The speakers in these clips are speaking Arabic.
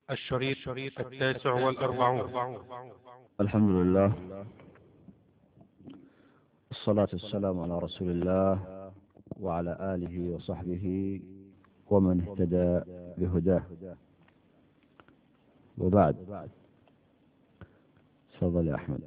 الشريط 49. الحمد لله، الصلاة والسلام على رسول الله وعلى آله وصحبه ومن اهتدى بهداه، وبعد. تفضل يا أحمد.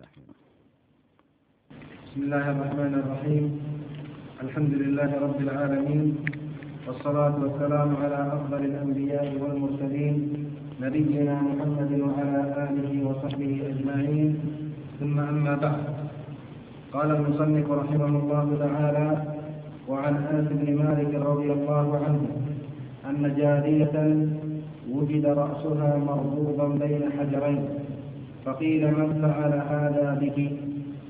بسم الله الرحمن الرحيم. الحمد لله رب العالمين، والصلاة والسلام على أفضل الأنبياء والمرسلين نبينا محمد وعلى آله وصحبه أجمعين، ثم أما بعد. قال المصنف رحمه الله تعالى: وعن أنس بن مالك رضي الله عنه أن جارية وجد رأسها مربوطا بين حجرين، فقيل: من فعل هذا بك؟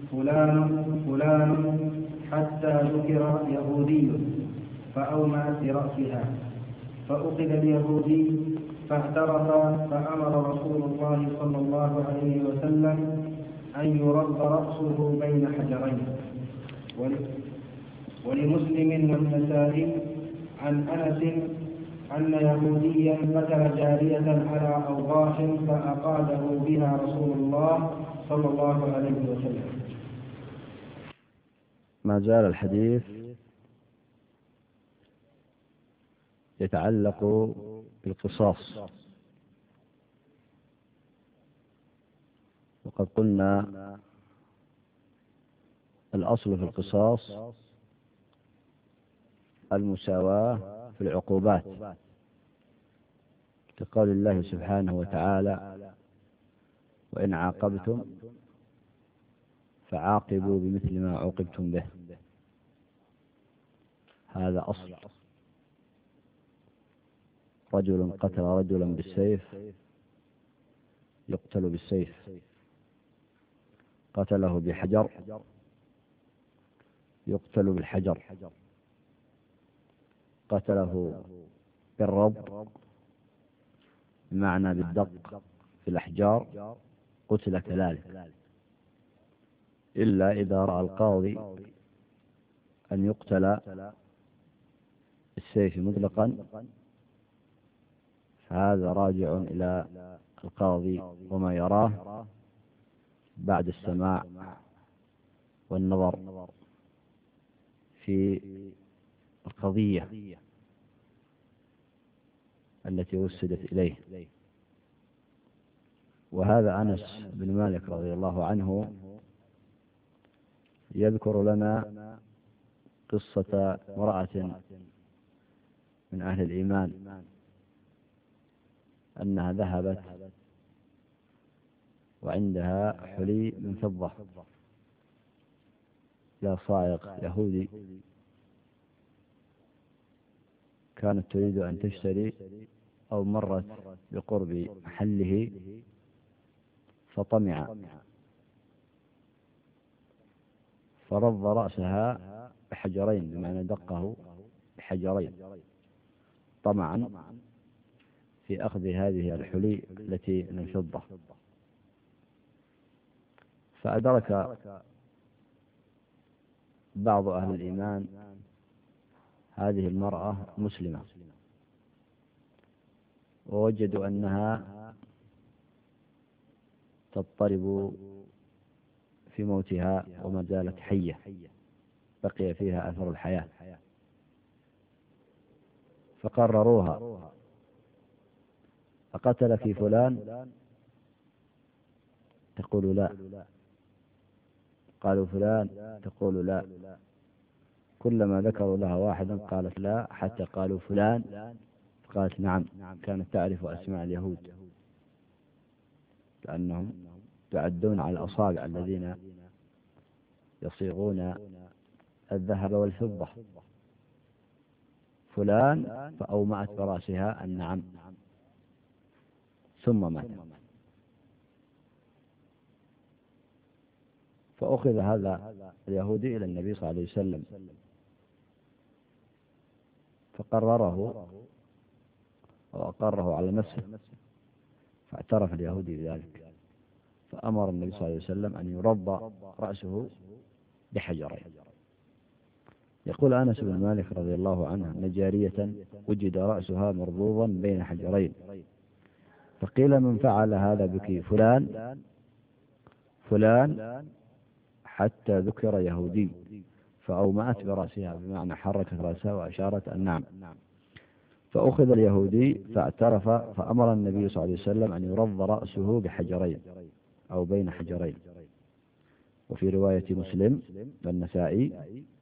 فلان حتى ذكر يهودي فأومأت برأسها، فأخذ اليهودي فاعترف، فأمر رسول الله صلى الله عليه وسلم أن يرد رأسه بين حجرين. ولمسلم والنسائي عن أنس أن يهوديا قتل جارية على أوضاح فأقاده بها رسول الله صلى الله عليه وسلم. ما زال الحديث يتعلق بالقصاص، وقد قلنا الأصل في القصاص المساواة في العقوبات، كقول الله سبحانه وتعالى: وإن عاقبتم فعاقبوا بمثل ما عوقبتم به. هذا أصل. رجل قتل رجلا بالسيف يقتل بالسيف، قتله بحجر يقتل بالحجر، قتله بالرب بمعنى بالدق في الأحجار قتل كذلك، إلا إذا رأى القاضي أن يقتل بالسيف مطلقا، فهذا راجع إلى القاضي وما يراه بعد السماع والنظر في القضية التي وسدت إليه. وهذا أنس بن مالك رضي الله عنه يذكر لنا قصة امرأة من أهل الإيمان أنها ذهبت وعندها حلي من فضة إلى صائغ يهودي، كانت تريد أن تشتري أو مرت بقرب محله فطمع، فرض رأسها بحجرين، بمعنى دقه بحجرين طمعا في أخذ هذه الحلي التي من الفضة. فأدرك بعض أهل الإيمان هذه المرأة مسلمة، ووجدوا أنها تضطرب في موتها وما زالت حية، بقي فيها أثر الحياة، فقرروها: أقتلك فلان؟ تقول لا. قالوا فلان؟ تقول لا. كلما ذكروا لها واحدا قالت لا، حتى قالوا فلان قالت نعم. كانت تعرف أسماء اليهود لأنهم يعدون على الأصابع الذين يصيغون الذهب والفضة. فلان، فأومأت برأسها أن نعم، ثم مات. فأخذ هذا اليهودي إلى النبي صلى الله عليه وسلم فقرره أو أقره على نفسه، فاعترف اليهودي بذلك، فأمر النبي صلى الله عليه وسلم أن يرد رأسه بحجرين. يقول أنس بن مالك رضي الله عنه أن جارية وجد رأسها مربوطا بين حجرين، فقيل من فعل هذا بك؟ فلان فلان، حتى ذكر يهودي، فأومأت برأسها، بمعنى حركت رأسها وأشارت أن نعم. فأخذ اليهودي فاعترف، فأمر النبي صلى الله عليه وسلم أن يرض رأسه بحجرين أو بين حجرين. وفي رواية مسلم والنسائي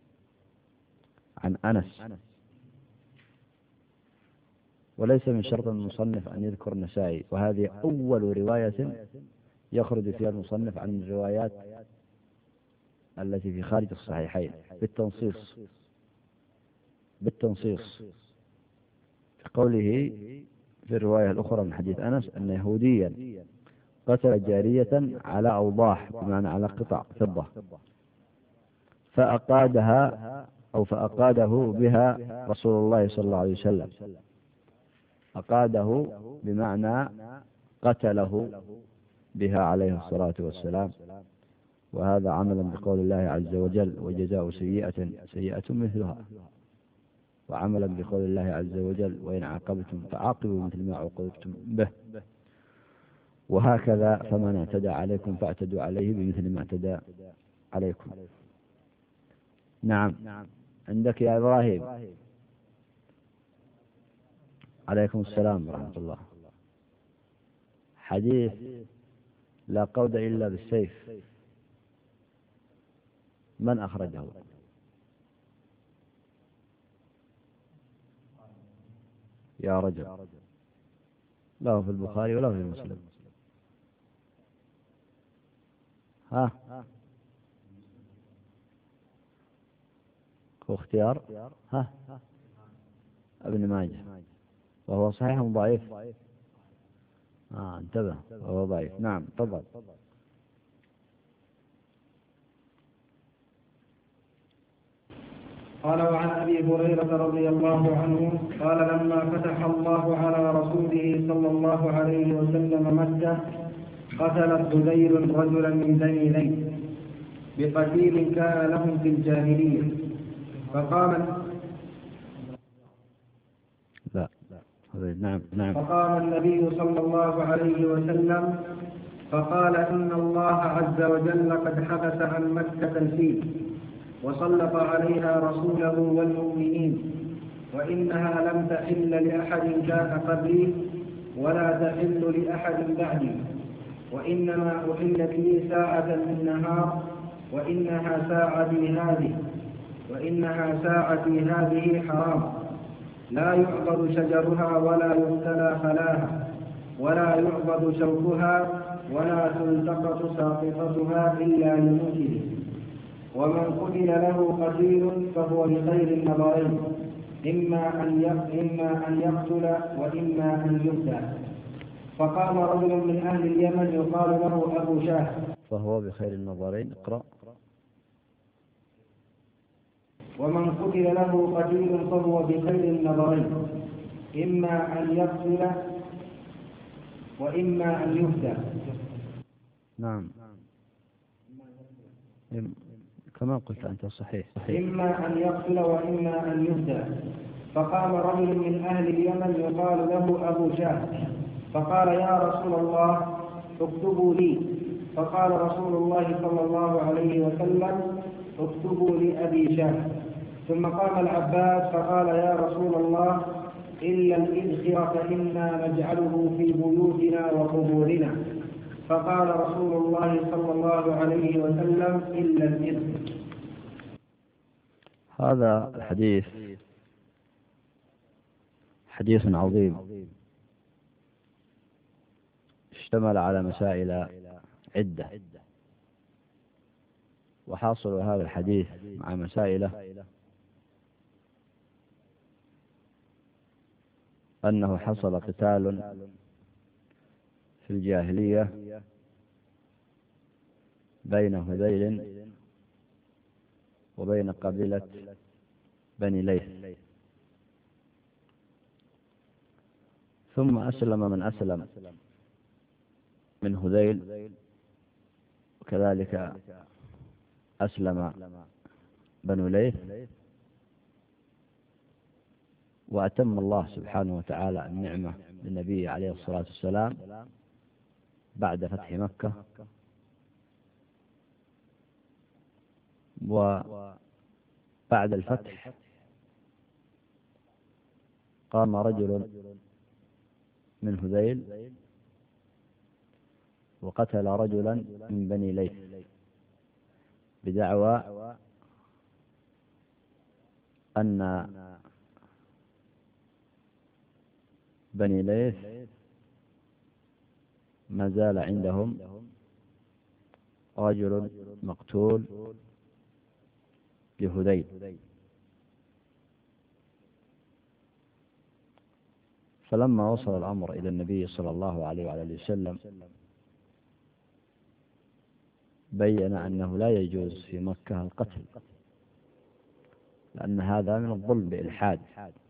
عن أنس، وليس من شرط المصنف أن يذكر النسائي، وهذه أول رواية يخرج فيها المصنف عن الروايات التي في خارج الصحيحين بالتنصيص في قوله في الرواية الأخرى من حديث أنس أن يهوديا قتل جارية على أوضاح، بمعنى على قطع فضة، فأقادها أو فأقاده بها رسول الله صلى الله عليه وسلم. أقاده بمعنى قتله بها عليه الصلاة والسلام. وهذا عملا بقول الله عز وجل: وجزاء سيئة سيئة مثلها. وعملا بقول الله عز وجل: وإن عاقبتم فعاقبوا مثل ما عوقبتم به. وهكذا فمن اعتدى عليكم فاعتدوا عليه بمثل ما اعتدى عليكم. نعم، عندك يا إبراهيم. عليكم السلام ورحمة الله. حديث لا قود إلا بالسيف، من أخرجه؟ يا رجل، لا في البخاري ولا في مسلم. ها، هو اختيار ها ابن ماجه، وهو صحيح ضعيف. انتبه، وهو ضعيف. نعم، تفضل. قال: وعن أبي هريرة رضي الله عنه قال: لما فتح الله على رسوله صلى الله عليه وسلم مكة، قتلت هذيل رجلا من بني ليث بقتيل كان لهم في الجاهلية، فقام النبي صلى الله عليه وسلم فقال: إن الله عز وجل قد حبس عن مكة الفيل وسلط عليها رسوله والمؤمنين، وإنها لم تحل لأحد كان قبلي ولا تحل لأحد بعدي، وإنما أحلت لي ساعة من نهار، وإنها ساعتي هذه حرام، لا يعبد شجرها ولا يقتلى خلاها، ولا يعبد شوكها، ولا تلتقط ساقطتها إلا لموته. ومن قتل له قتيل فهو بخير النظرين، إما أن يقتل وإما أن يقتل. فقام رجل من أهل اليمن يقال له أبو شاه. فهو بخير النظرين. اقرأ. ومن قتل له قتيل فهو بخير النظرين، إما أن يقتل وإما أن يهدى. نعم، كما قلت أنت صحيح. إما أن يقتل وإما أن يهدى. فقام رجل من أهل اليمن يقال له أبو شاه فقال: يا رسول الله، اكتبوا لي. فقال رسول الله صلى الله عليه وسلم: اكتبوا لأبي شاه. ثم قام العباس فقال: يا رسول الله، إلا الإذخر فإنا نجعله في بيوتنا وقبورنا. فقال رسول الله صلى الله عليه وسلم: إلا الإذخر. هذا الحديث حديث عظيم، اشتمل على مسائل عدة، وحاصل هذا الحديث مع مسائله أنه حصل قتال في الجاهلية بين هذيل وبين قبيلة بني ليث، ثم أسلم من أسلم من هذيل، وكذلك أسلم بنو ليث، وأتم الله سبحانه وتعالى النعمة للنبي عليه الصلاة والسلام بعد فتح مكة، وبعد الفتح قام رجل من هذيل وقتل رجلا من بني ليث بدعوى أن بني ليث ما زال عندهم رجل مقتول لهذيل. فلما وصل الأمر إلى النبي صلى الله عليه وعلى وسلم بين أنه لا يجوز في مكة القتل، لأن هذا من الظلم بإلحاد،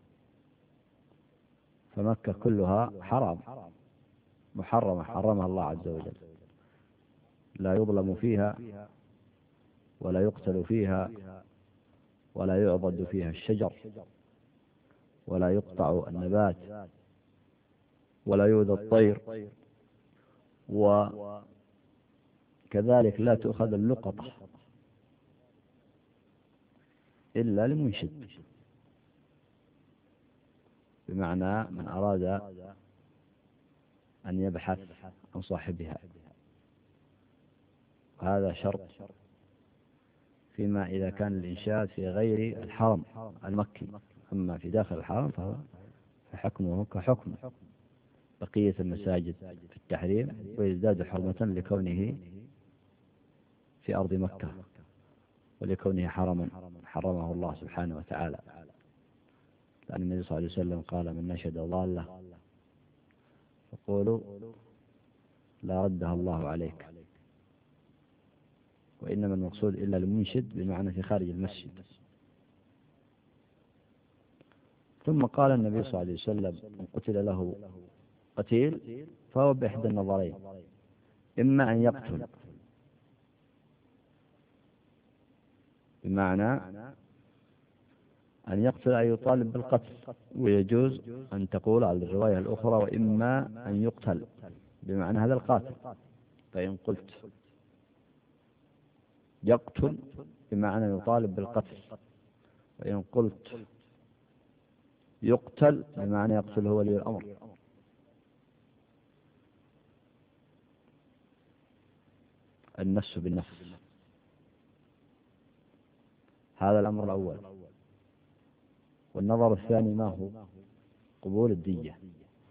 فمكة كلها حرام محرمة حرمها الله عز وجل، لا يظلم فيها ولا يقتل فيها ولا يعضد فيها الشجر ولا يقطع النبات ولا يؤذى الطير، وكذلك لا تؤخذ اللقطة إلا لمنشد، بمعنى من أراد أن يبحث عن صاحبها، وهذا شرط فيما إذا كان الإنشاد في غير الحرم المكي. أما في داخل الحرم فحكمه كحكم بقية المساجد في التحريم، ويزداد حرمة لكونه في أرض مكة ولكونه حرما حرمه الله سبحانه وتعالى، لأن النبي صلى الله عليه وسلم قال: من نشد ضالة فقولوا لا ردها الله عليك. وإنما المقصود إلا المنشد بمعنى في خارج المسجد. ثم قال النبي صلى الله عليه وسلم: من قتل له قتيل فهو بإحدى النظرين، إما أن يقتل بمعنى أن يقتل أي يطالب بالقتل، ويجوز أن تقول على الرواية الأخرى وإما أن يقتل بمعنى هذا القاتل. فإن قلت يقتل بمعنى يطالب بالقتل، وإن قلت يقتل بمعنى يقتل هو ولي الأمر. النفس بالنفس، هذا الأمر الأول. والنظر الثاني ما هو؟ قبول الدية.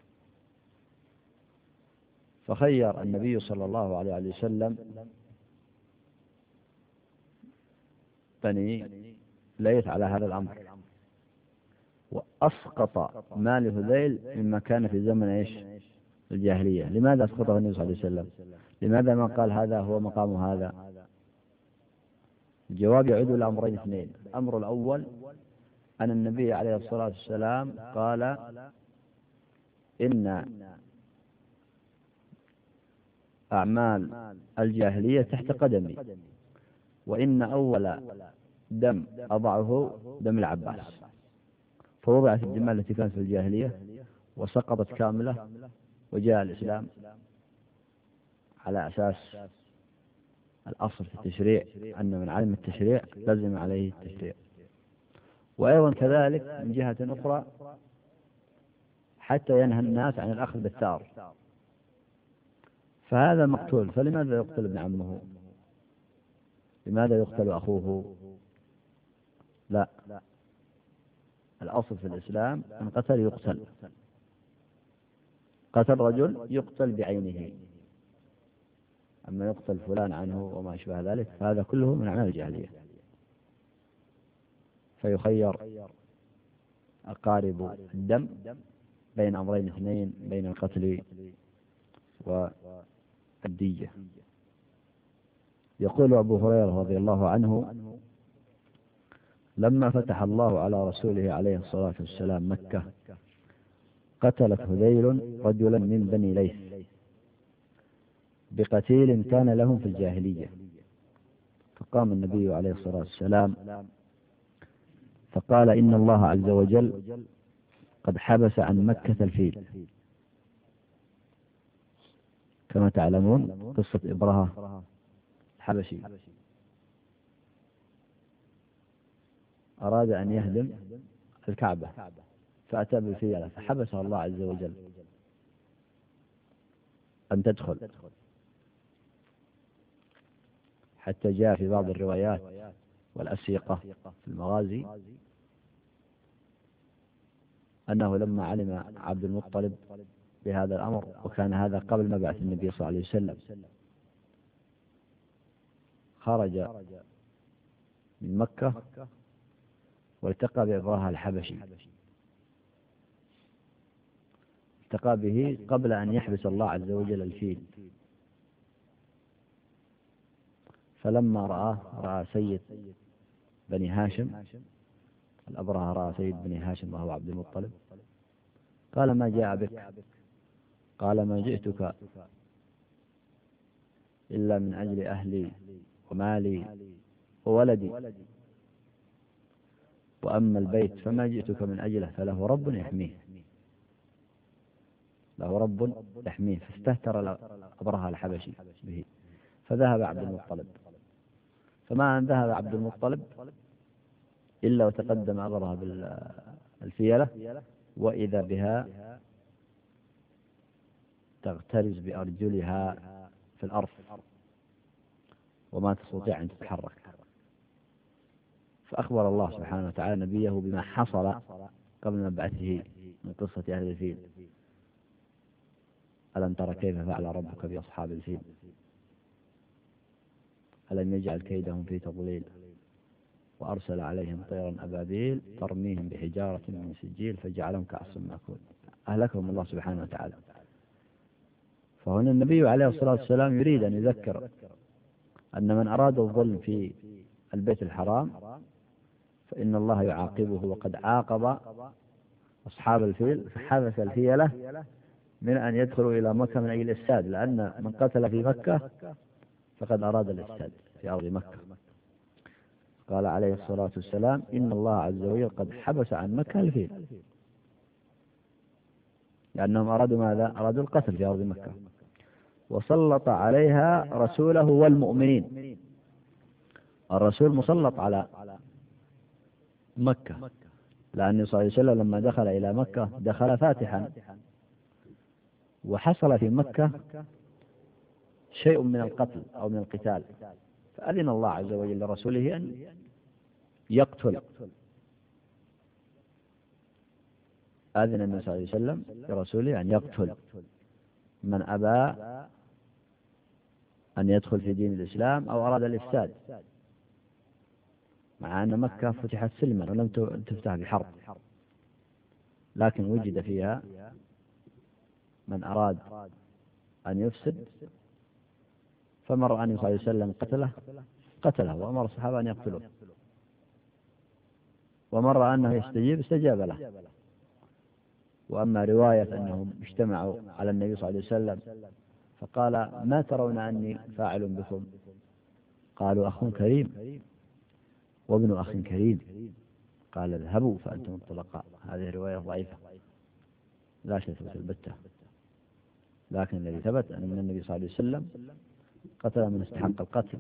فخير النبي صلى الله عليه وسلم بني ليث على هذا الأمر، وأسقط مال هذيل مما كان في زمن الجاهلية. لماذا أسقطه النبي صلى الله عليه وسلم؟ لماذا ما قال هذا هو مقام هذا؟ الجواب يعود إلى أمرين اثنين. الأمر الأول أن النبي عليه الصلاة والسلام قال: إن أعمال الجاهلية تحت قدمي، وإن أول دم أضعه دم العباس. فوضعت الدماء التي كانت في الجاهلية وسقطت كاملة، وجاء الإسلام على أساس الأصل في التشريع أن من علم التشريع لزم عليه التشريع. وأيضا كذلك من جهة أخرى حتى ينهى الناس عن الأخذ بالثار. فهذا مقتول، فلماذا يقتل ابن عمه؟ لماذا يقتل أخوه؟ لا، الأصل في الإسلام أن قتل يقتل. قتل رجل يقتل بعينه، أما يقتل فلان عنه وما أشبه ذلك فهذا كله من أعمال الجاهلية. فيخير أقارب الدم بين أمرين اثنين، بين القتل والدية. يقول أبو هريرة رضي الله عنه: لما فتح الله على رسوله عليه الصلاة والسلام مكة قتلت هذيل رجلا من بني ليث بقتيل كان لهم في الجاهلية. فقام النبي عليه الصلاة والسلام فقال: إن الله عز وجل قد حبس عن مكة الفيل. كما تعلمون قصة إبرهة الحبشي، أراد أن يهدم الكعبة فأتى بالفيلة فحبسها الله عز وجل أن تدخل، حتى جاء في بعض الروايات والأسيقة في المغازي أنه لما علم عبد المطلب بهذا الأمر، وكان هذا قبل مبعث النبي صلى الله عليه وسلم، خرج من مكة والتقى بإبرهة الحبشي، التقى به قبل أن يحبس الله عز وجل الفيل. فلما رأى سيد بني هاشم، الأبرهة رأى سيد بني هاشم وهو عبد المطلب، قال: ما جاء بك؟ قال: ما جئتك إلا من أجل أهلي ومالي وولدي، وأما البيت فما جئتك من أجله فله رب يحميه، له رب يحميه. فاستهتر أبرهة الحبشي به، فذهب عبد المطلب. فما أن ذهب عبد المطلب إلا وتقدم أبرهة بالفيلة، وإذا بها تغترز بأرجلها في الأرض وما تستطيع أن تتحرك. فأخبر الله سبحانه وتعالى نبيه بما حصل قبل مبعثه من قصة أهل الفيل: ألم تر كيف فعل ربك بأصحاب الفيل ألم يجعل كيدهم في تضليل وأرسل عليهم طيرا أبابيل ترميهم بحجارة من سجيل فجعلهم كعصف مأكول. أهلكهم الله سبحانه وتعالى. فهنا النبي عليه الصلاة والسلام يريد أن يذكر أن من أراد الظلم في البيت الحرام فإن الله يعاقبه، وقد عاقب أصحاب الفيل فحبس الفيلة من أن يدخلوا إلى مكة من أجل الإفساد، لأن من قتل في مكة فقد أراد الإفساد في أرض مكة. قال عليه الصلاة والسلام: إن الله عز وجل قد حبس عن مكة الفيل، لأنهم أرادوا ماذا؟ أرادوا القتل في أرض مكة. وسلط عليها رسوله والمؤمنين. الرسول مسلط على مكة، لأن صلى الله عليه وسلم لما دخل إلى مكة دخل فاتحا، وحصل في مكة شيء من القتل أو من القتال، فأذن الله عز وجل لرسوله أن يقتل. أذن النبي صلى الله عليه وسلم لرسوله أن يقتل من أبى أن يدخل في دين الإسلام أو أراد الإفساد، مع أن مكة فتحت سلما ولم تفتح بحرب، لكن وجد فيها من أراد أن يفسد، فمر النبي صلى الله عليه وسلم قتله وأمر الصحابة أن يقتلوه، ومر أنه يستجيب استجاب له. وأما رواية أنهم اجتمعوا على النبي صلى الله عليه وسلم فقال: ما ترون أني فاعل بكم؟ قالوا: أخ كريم وابن أخ كريم. قال: اذهبوا فأنتم الطلقاء. هذه رواية ضعيفة لا تثبت البتة، لكن الذي ثبت أن النبي صلى الله عليه وسلم قتل من استحق القتل،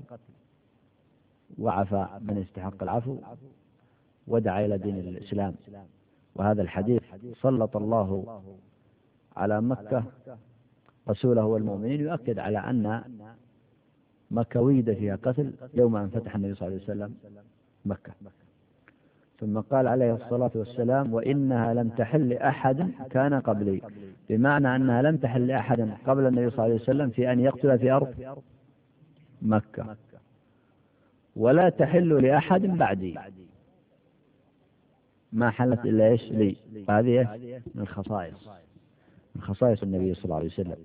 وعفى من استحق العفو، ودعا إلى دين الإسلام. وهذا الحديث: سلط الله على مكة رسوله والمؤمنين، يؤكد على أن مكة وجد فيها قتل يوم أن فتح النبي صلى الله عليه وسلم مكة. ثم قال عليه الصلاة والسلام: وإنها لم تحل لأحد كان قبلي، بمعنى أنها لم تحل لأحد قبل النبي صلى الله عليه وسلم في أن يقتل في أرض مكة، ولا تحل لأحد بعدي، ما حلت إلا إيش لي. هذه من خصائص النبي صلى الله عليه وسلم.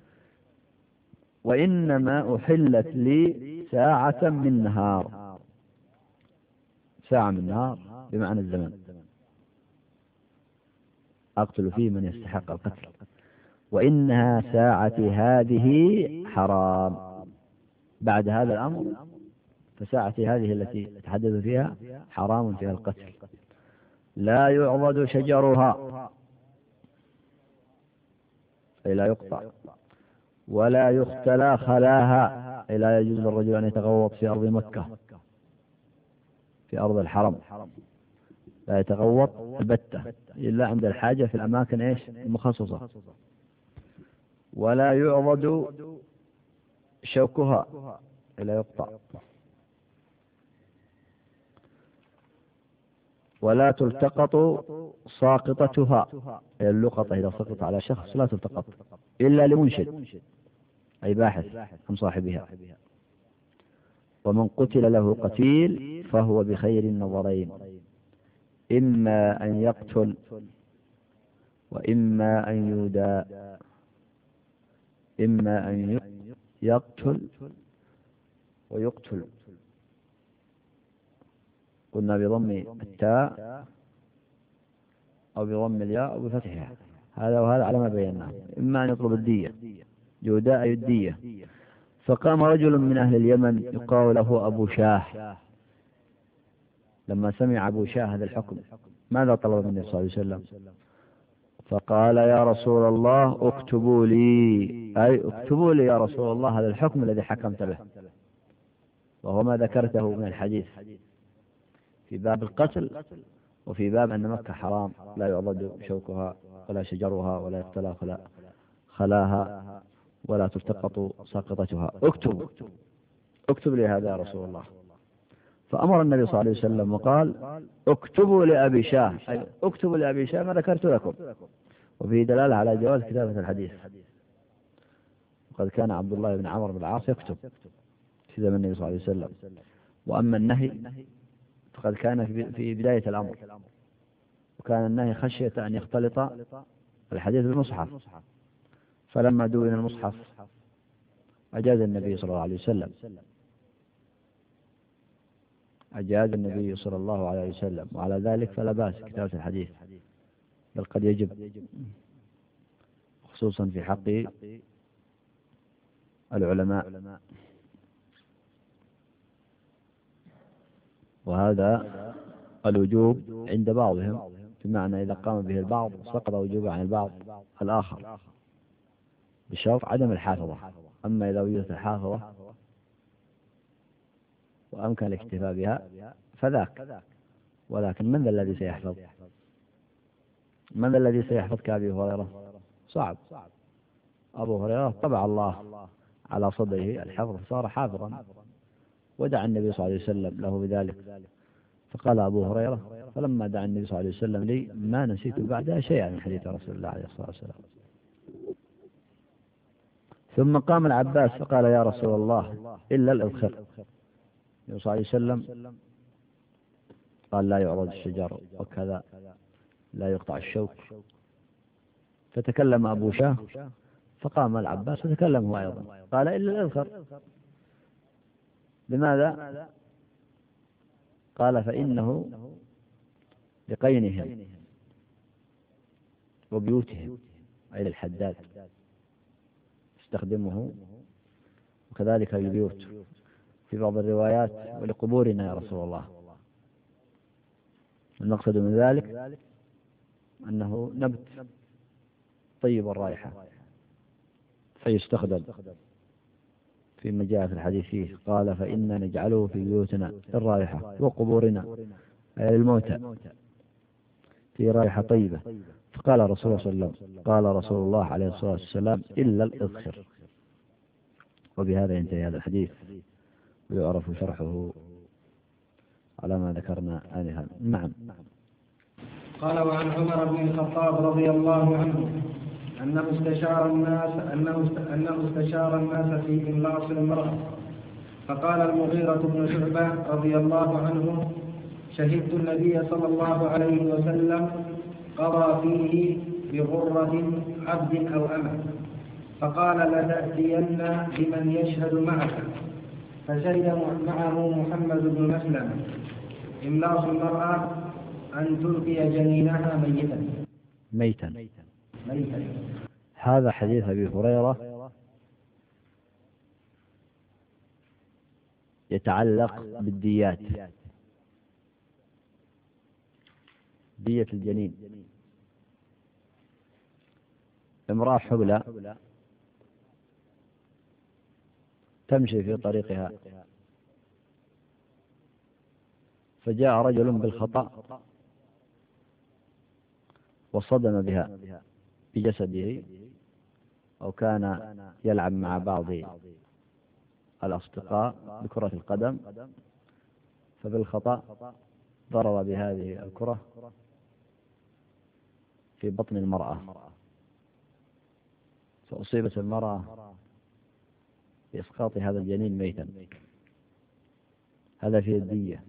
وإنما أحلت لي ساعة من نهار، ساعة من نهار بمعنى الزمن، أقتل فيه من يستحق القتل. وإنها ساعتي هذه حرام، بعد هذا الأمر فساعتي هذه التي أتحدث فيها حرام فيها القتل. لا يعضد شجرها، أي لا يقطع. ولا يختلى خلاها، أي لا يجوز للرجل أن يتغوط في أرض مكة، في أرض الحرم، لا يتغوط البتة إلا عند الحاجة في الأماكن المخصصة. ولا يعضد شوكها، أي لا يقطع. ولا تلتقط ساقطتها، أي اللقطة إذا سقط على شخص لا تلتقط إلا لمنشد، أي باحث عن صاحبها. ومن قتل له قتيل فهو بخير النظرين، إما أن يقتل وإما أن يودى. إما أن يقتل ويقتل، قلنا بضم التاء أو بضم الياء أو بفتحها، هذا وهذا على ما بيناه. إما أن يطلب الدية، جوداء الدية. فقام رجل من أهل اليمن يقال له أبو شاه، لما سمع أبو شاه هذا الحكم ماذا طلب النبي صلى الله عليه وسلم؟ فقال يا رسول الله اكتبوا لي، أي اكتبوا لي يا رسول الله هذا الحكم الذي حكمت به، وهو ما ذكرته من الحديث في باب القتل وفي باب أن مكة حرام، لا يعضد شوكها ولا شجرها ولا يختلى خلاها ولا تلتقط ساقطتها. اكتب لي هذا يا رسول الله. فأمر النبي صلى الله عليه وسلم وقال اكتبوا لأبي شاه، أي اكتبوا لأبي شاه ما ذكرت لكم. وفيه دلالة على جواز كتابة الحديث، وقد كان عبد الله بن عمرو بن العاص يكتب في زمن النبي صلى الله عليه وسلم. وأما النهي فقد كان في بداية الأمر، وكان النهي خشية أن يختلط الحديث بالمصحف، فلما دون المصحف أجاز النبي صلى الله عليه وسلم، أجاز النبي صلى الله عليه وسلم، وعلى ذلك فلا بأس كتابة الحديث، بل قد يجب، خصوصا في حق العلماء. وهذا الوجوب عند بعضهم، بمعنى إذا قام به البعض سقط وجوبه عن البعض الآخر بشرط عدم الحافظة. أما إذا وجدت الحافظة وأمكن الاكتفاء بها فذاك. ولكن من ذا الذي سيحفظ؟ من ذا الذي سيحفظ كأبي هريرة؟ صعب. أبو هريرة طبع الله على صدره الحفظ، صار حافظا، ودعا النبي صلى الله عليه وسلم له بذلك. فقال أبو هريرة فلما دعا النبي صلى الله عليه وسلم لي ما نسيت بعدها شيئا من حديث رسول الله عليه الصلاة والسلام. ثم قام العباس فقال يا رسول الله إلا الإذخر. النبي صلى الله عليه وسلم قال لا يعرض الشجر وكذا، لا يقطع الشوك. فتكلم أبو شاه، فقام العباس فتكلم هو أيضا قال إلا الإذخر. لماذا؟ قال فإنه لقينهم وبيوتهم، أي للحداد استخدمه، وكذلك للبيوت في بعض الروايات ولقبورنا يا رسول الله. المقصد من ذلك أنه نبت طيب الرائحة فيستخدم فيما جاء في الحديث فيه. قال فإنا نجعله في بيوتنا الرائحة وقبورنا، أي الموتى، في رائحة طيبة. فقال رسول الله صلى الله عليه وسلم، قال رسول الله عليه الصلاة والسلام إلا الإذخر. وبهذا ينتهي هذا الحديث ويعرف شرحه على ما ذكرنا آنفا. نعم. قال وعن عمر بن الخطاب رضي الله عنه أنه استشار الناس في إملاص المرأة، فقال المغيرة بن شعبة رضي الله عنه شهدت النبي صلى الله عليه وسلم قضى فيه بغرة عبد أو أمة، فقال لتأتين بمن يشهد معك، فشهد معه محمد بن مسلم. إملاص المرأة أن تلقي جنينها ميتا. هذا حديث أبي هريرة يتعلق بالديات، دية الجنين. امرأة حبلى تمشي في طريقها، فجاء رجل بالخطأ وصدم بها بجسده، أو كان يلعب مع بعض الأصدقاء بكرة القدم، فبالخطأ ضرب بهذه الكرة في بطن المرأة، فأصيبت المرأة بإسقاط هذا الجنين ميتا. هذا فيه الدية،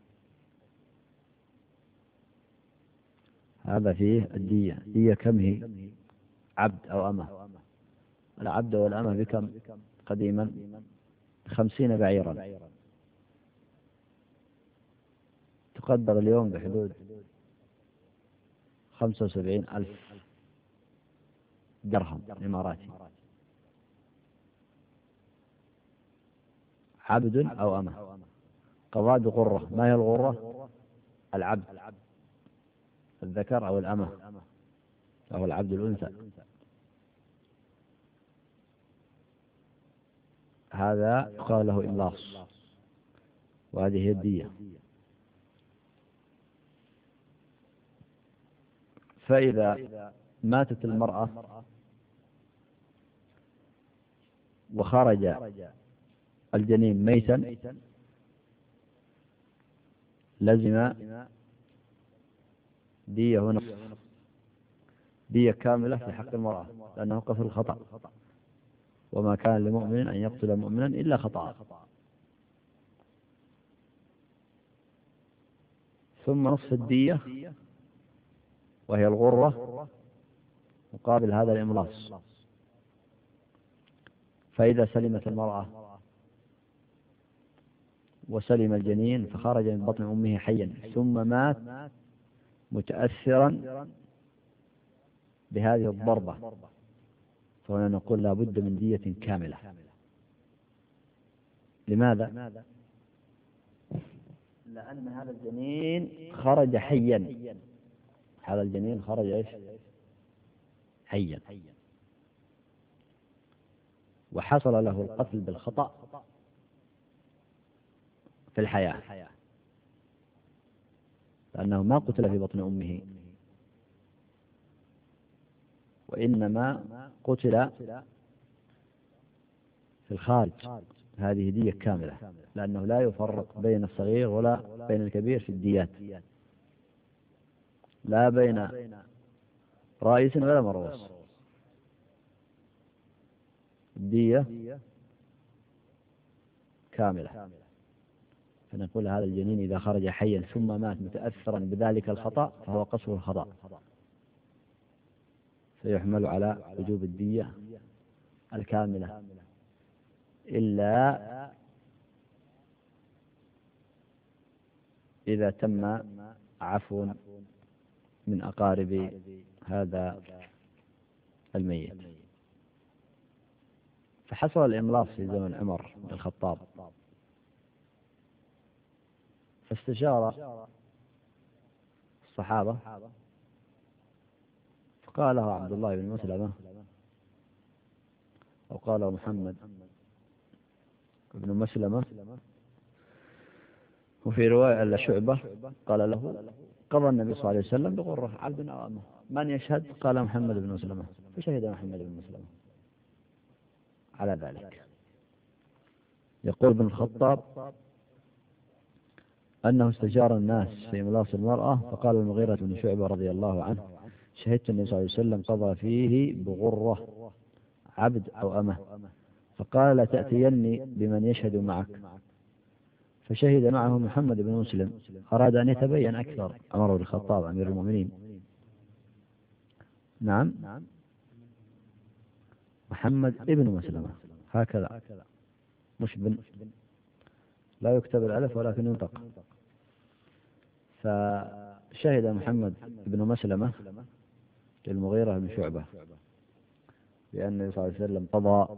هذا فيه الدية. دية كم هي؟ عبد أو أمة. العبد والأمة بكم قديما؟ 50 بعيرا، تقدر اليوم بحدود 75,000 درهم إماراتي. عبد أو أمة. قضاء غرة. ما هي الغرة؟ العبد الذكر أو الأمة أو العبد الأنثى. هذا يقال له إملاص، وهذه هي الدية. فإذا ماتت المرأة وخرج الجنين ميتا لزم دية ونصف، دية كاملة في حق المرأة، لأنه قتل خطأ، وما كان لمؤمن أن يقتل مؤمنا إلا خطأ. ثم نصف الدية وهي الغرة مقابل هذا الإملاص. فإذا سلمت المرأة وسلم الجنين فخرج من بطن أمه حيا ثم مات متأثرا بهذه الضربة، فهنا نقول لا بد من دية كاملة. لماذا؟ لأن هذا الجنين خرج حيا. هذا الجنين خرج ايش؟ حيا، وحصل له القتل بالخطأ في الحياة، لأنه ما قتل في بطن أمه، وإنما قتل في الخارج. هذه دية كاملة، لأنه لا يفرق بين الصغير ولا بين الكبير في الديات، لا بين رئيس ولا مرؤوس. الدية كاملة. فنقول هذا الجنين إذا خرج حيا ثم مات متأثرا بذلك الخطأ فهو قصر الخطأ، فيحمل على وجوب الدية الكاملة، إلا إذا تم عفو من أقارب هذا الميت. فحصل الإملاص في زمن عمر بن الخطاب، فاستشار الصحابة فقال له عبد الله بن مسلمة أو قال محمد بن مسلمة، وفي رواية لشعبة قال له قضى النبي صلى الله عليه وسلم بغرة عبد أو أمة، من يشهد؟ قال محمد بن مسلمة، فشهد محمد بن مسلمة على ذلك. يقول ابن الخطاب أنه استشار الناس في إملاص المرأة، فقال المغيرة بن شعبة رضي الله عنه شهدت النبي صلى الله عليه وسلم قضى فيه بغرة عبد أو أمة، فقال لا تأتيني بمن يشهد معك، فشهد معه محمد بن مسلم. أراد أن يتبين أكثر عمر بن الخطاب أمير المؤمنين. نعم، محمد ابن مسلمة هكذا، مش بن، لا يكتب الألف ولكن ينطق. فشهد محمد بن مسلمة للمغيرة بن شعبة بأن النبي صلى الله عليه وسلم قضى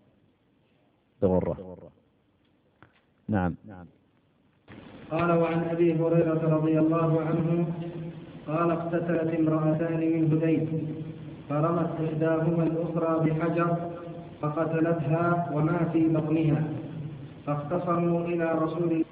بغرة. نعم. قال وعن أبي هريرة رضي الله عنه قال اقتتلت امرأتان من هذيل، فرمت إحداهما الأخرى بحجر فقتلتها وما في بطنها، فاختصموا إلى رسول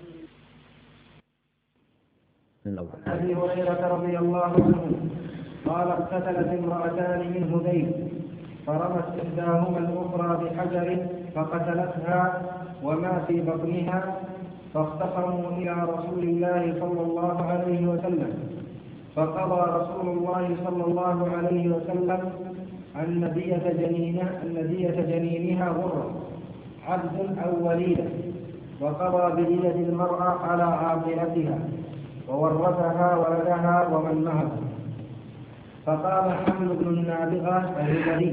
أبي هريرة رضي الله عنه قال اقتتلت امرأتان من هذيل فرمت إحداهما الأخرى بحجر فقتلتها وما في بطنها، فاختصموا إلى رسول الله صلى الله عليه وسلم، فقضى رسول الله صلى الله عليه وسلم أن دية جنينها غرة عبد أو وليدة، وقضى بدية المرأة على عاقلتها، وورثها ولدها ومن معه. فقام حمل بن النابغة الهذلي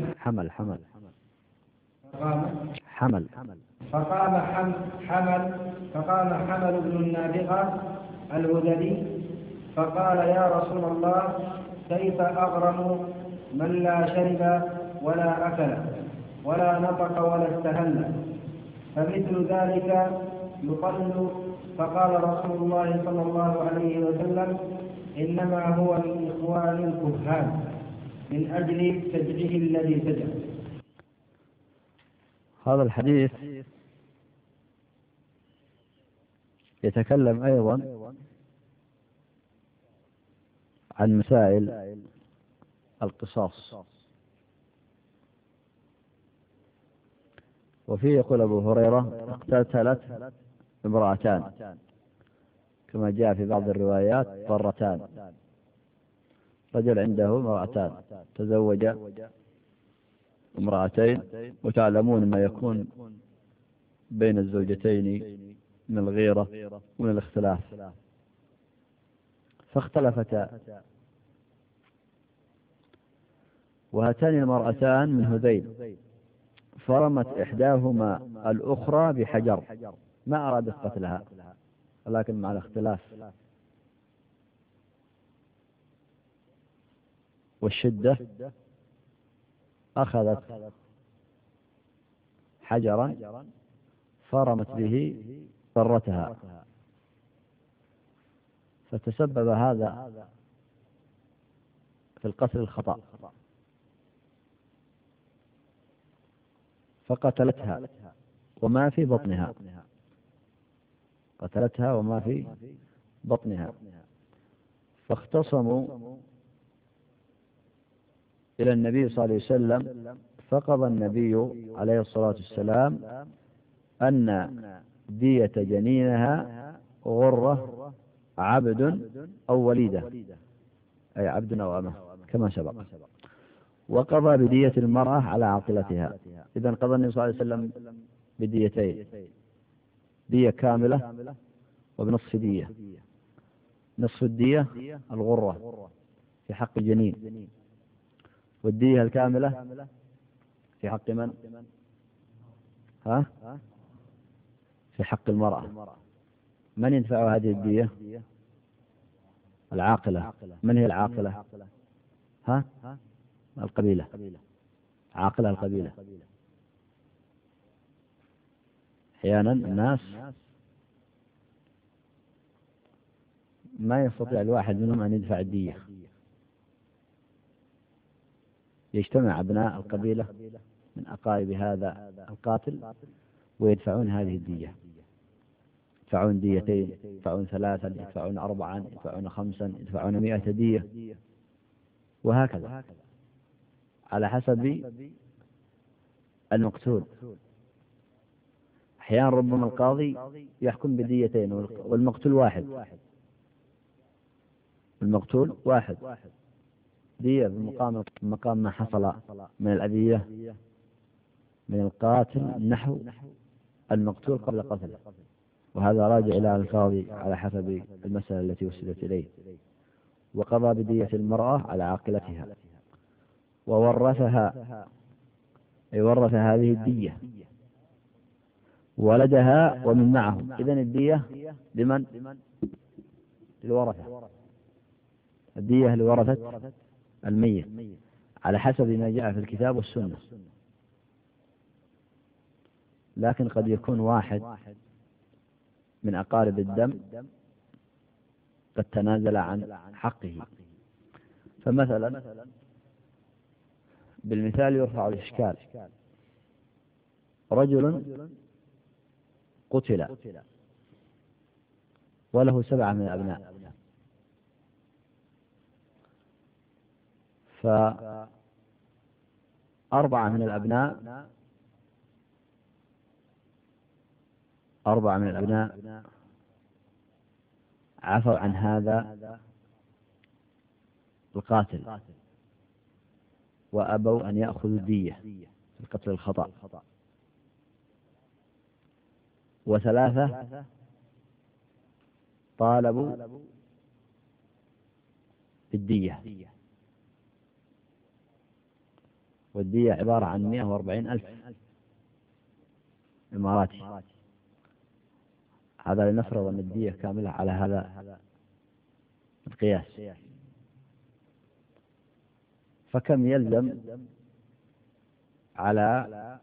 فقام حمل بن النابغة الهذلي فقال يا رسول الله كيف أغرم من لا شرب ولا أكل ولا نطق ولا استهل، فمثل ذلك يقل. فقال رسول الله صلى الله عليه وسلم إنما هو من إخوان الكهان من أجل سجعه الذي سجع. هذا الحديث يتكلم أيضا عن مسائل القصاص، وفيه يقول أبو هريرة اقتتلت امرأتان، كما جاء في بعض الروايات ضرتان، رجل عنده امرأتان تزوج امرأتين، وتعلمون ما يكون بين الزوجتين من الغيرة ومن الاختلاف، فاختلفتا، وهاتان المرأتان من هذيل، فرمت إحداهما الأخرى بحجر، ما أرادت قتلها ولكن مع الاختلاف والشدة أخذت حجرا فرمت به ضرتها، فتسبب هذا في القتل الخطأ، فقتلتها وما في بطنها، قتلتها وما في بطنها، فاختصموا إلى النبي صلى الله عليه وسلم، فقضى النبي عليه الصلاة والسلام أن دية جنينها غرة عبد أو وليدة، أي عبد أو أمة كما سبق، وقضى بدية المرأة على عاقلتها. إذن قضى النبي صلى الله عليه وسلم بديتين، دية كاملة وبنصف دية. نصف الدية الغرة في حق الجنين، والدية الكاملة في حق من؟ في حق المرأة. من يدفع هذه الدية؟ العاقلة. من هي العاقلة؟ القبيلة، عاقلة القبيلة. أحيانا الناس ما يستطيع الواحد منهم أن يدفع الدية، يجتمع أبناء القبيلة من أقارب هذا القاتل ويدفعون هذه الدية، يدفعون ديتين، يدفعون 3، يدفعون 4، يدفعون 5، يدفعون 100 دية، وهكذا على حسب المقتول. أحيانا ربما القاضي يحكم بديتين والمقتول واحد، المقتول واحد، دية بمقام ما حصل من الأذية من القاتل نحو المقتول قبل قتله، وهذا راجع إلى القاضي على حسب المسألة التي وصلت إليه. وقضى بدية المرأة على عاقلتها، وورثها، أي ورث هذه الدية ولدها ومن معهم. إذن الدية لمن؟ للورثة، الدية لورثة الميت على حسب ما جاء في الكتاب والسنة. لكن قد يكون واحد من أقارب الدم قد تنازل عن حقه، فمثلا بالمثال يرفع الإشكال. رجل قتل وله 7 من الأبناء، فأربعة من الأبناء عفوا عن هذا القاتل وأبوا أن يأخذوا الدية في القتل الخطأ، و3 طالبوا بالدية، والدية عبارة عن 140,000 إماراتي. هذا لنفرض أن الدية كاملة على هذا القياس، فكم يلزم على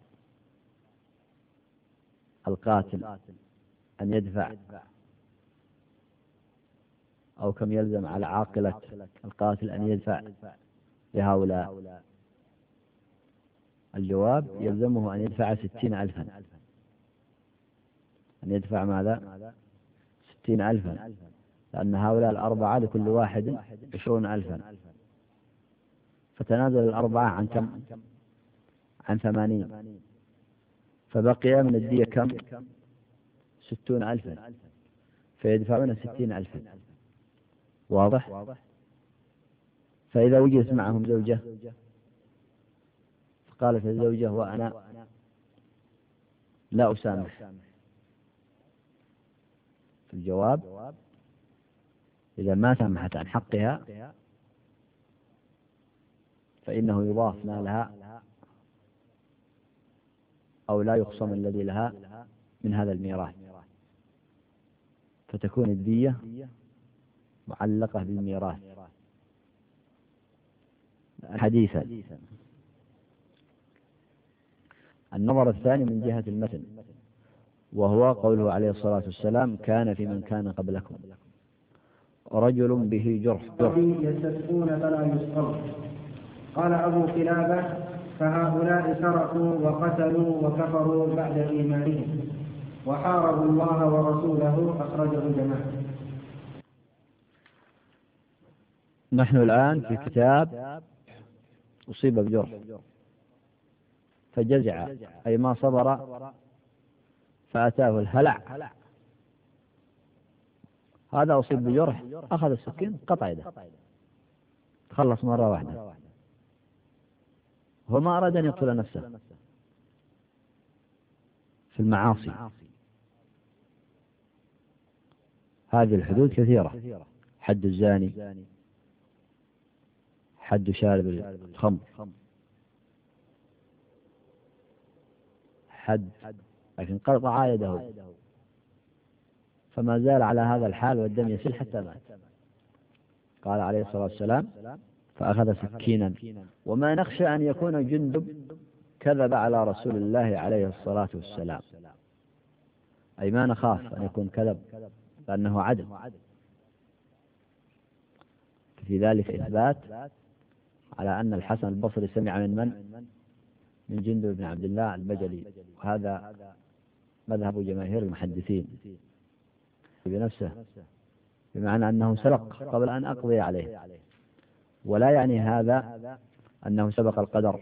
القاتل أن يدفع، أو كم يلزم على عاقلة القاتل أن يدفع لهؤلاء؟ الجواب: يلزمه أن يدفع 60,000. أن يدفع ماذا؟ 60,000، لأن هؤلاء الأربعة لكل واحد 20,000، فتنازل الأربعة عن كم؟ عن 80، فبقي من الدية كم؟ 60,000، فيدفعون 60,000. واضح؟ فإذا وجدت معهم زوجة فقالت الزوجة: وأنا لا أسامح، في الجواب: إذا ما سامحت عن حقها فإنه يضاف ما لها أو لا يخصم الذي لها من هذا الميراث، فتكون الدية معلقة بالميراث. حديثا. النظر الثاني من جهة المتن، وهو قوله عليه الصلاة والسلام: كان في من كان قبلكم رجل به جرح يستسقون فلا يسقون. قال أبو كلابة: فهؤلاء سرقوا وقتلوا وكفروا بعد إيمانهم وحاربوا الله ورسوله. أخرجه الجماعة. نحن الآن في كتاب أصيب بجرح فجزع، أي ما صبر فأتاه الهلع. هذا أصيب بجرح، أخذ السكين قطع يده، تخلص مرة واحدة، هو ما أراد أن يقتل نفسه. في المعاصي هذه الحدود كثيرة: حد الزاني، حد شارب الخمر، حد، لكن قطع يده فما زال على هذا الحال والدم يسيل حتى مات. قال عليه الصلاة والسلام: فأخذ سكينا. وما نخشى أن يكون جندب كذب على رسول الله عليه الصلاة والسلام، أي ما نخاف أن يكون كذب لأنه عدل. في ذلك إثبات على أن الحسن البصري سمع من جندب بن عبد الله البجلي، وهذا مذهب جماهير المحدثين بنفسه، بمعنى أنه سرق قبل أن أقضي عليه، ولا يعني هذا أنه سبق القدر،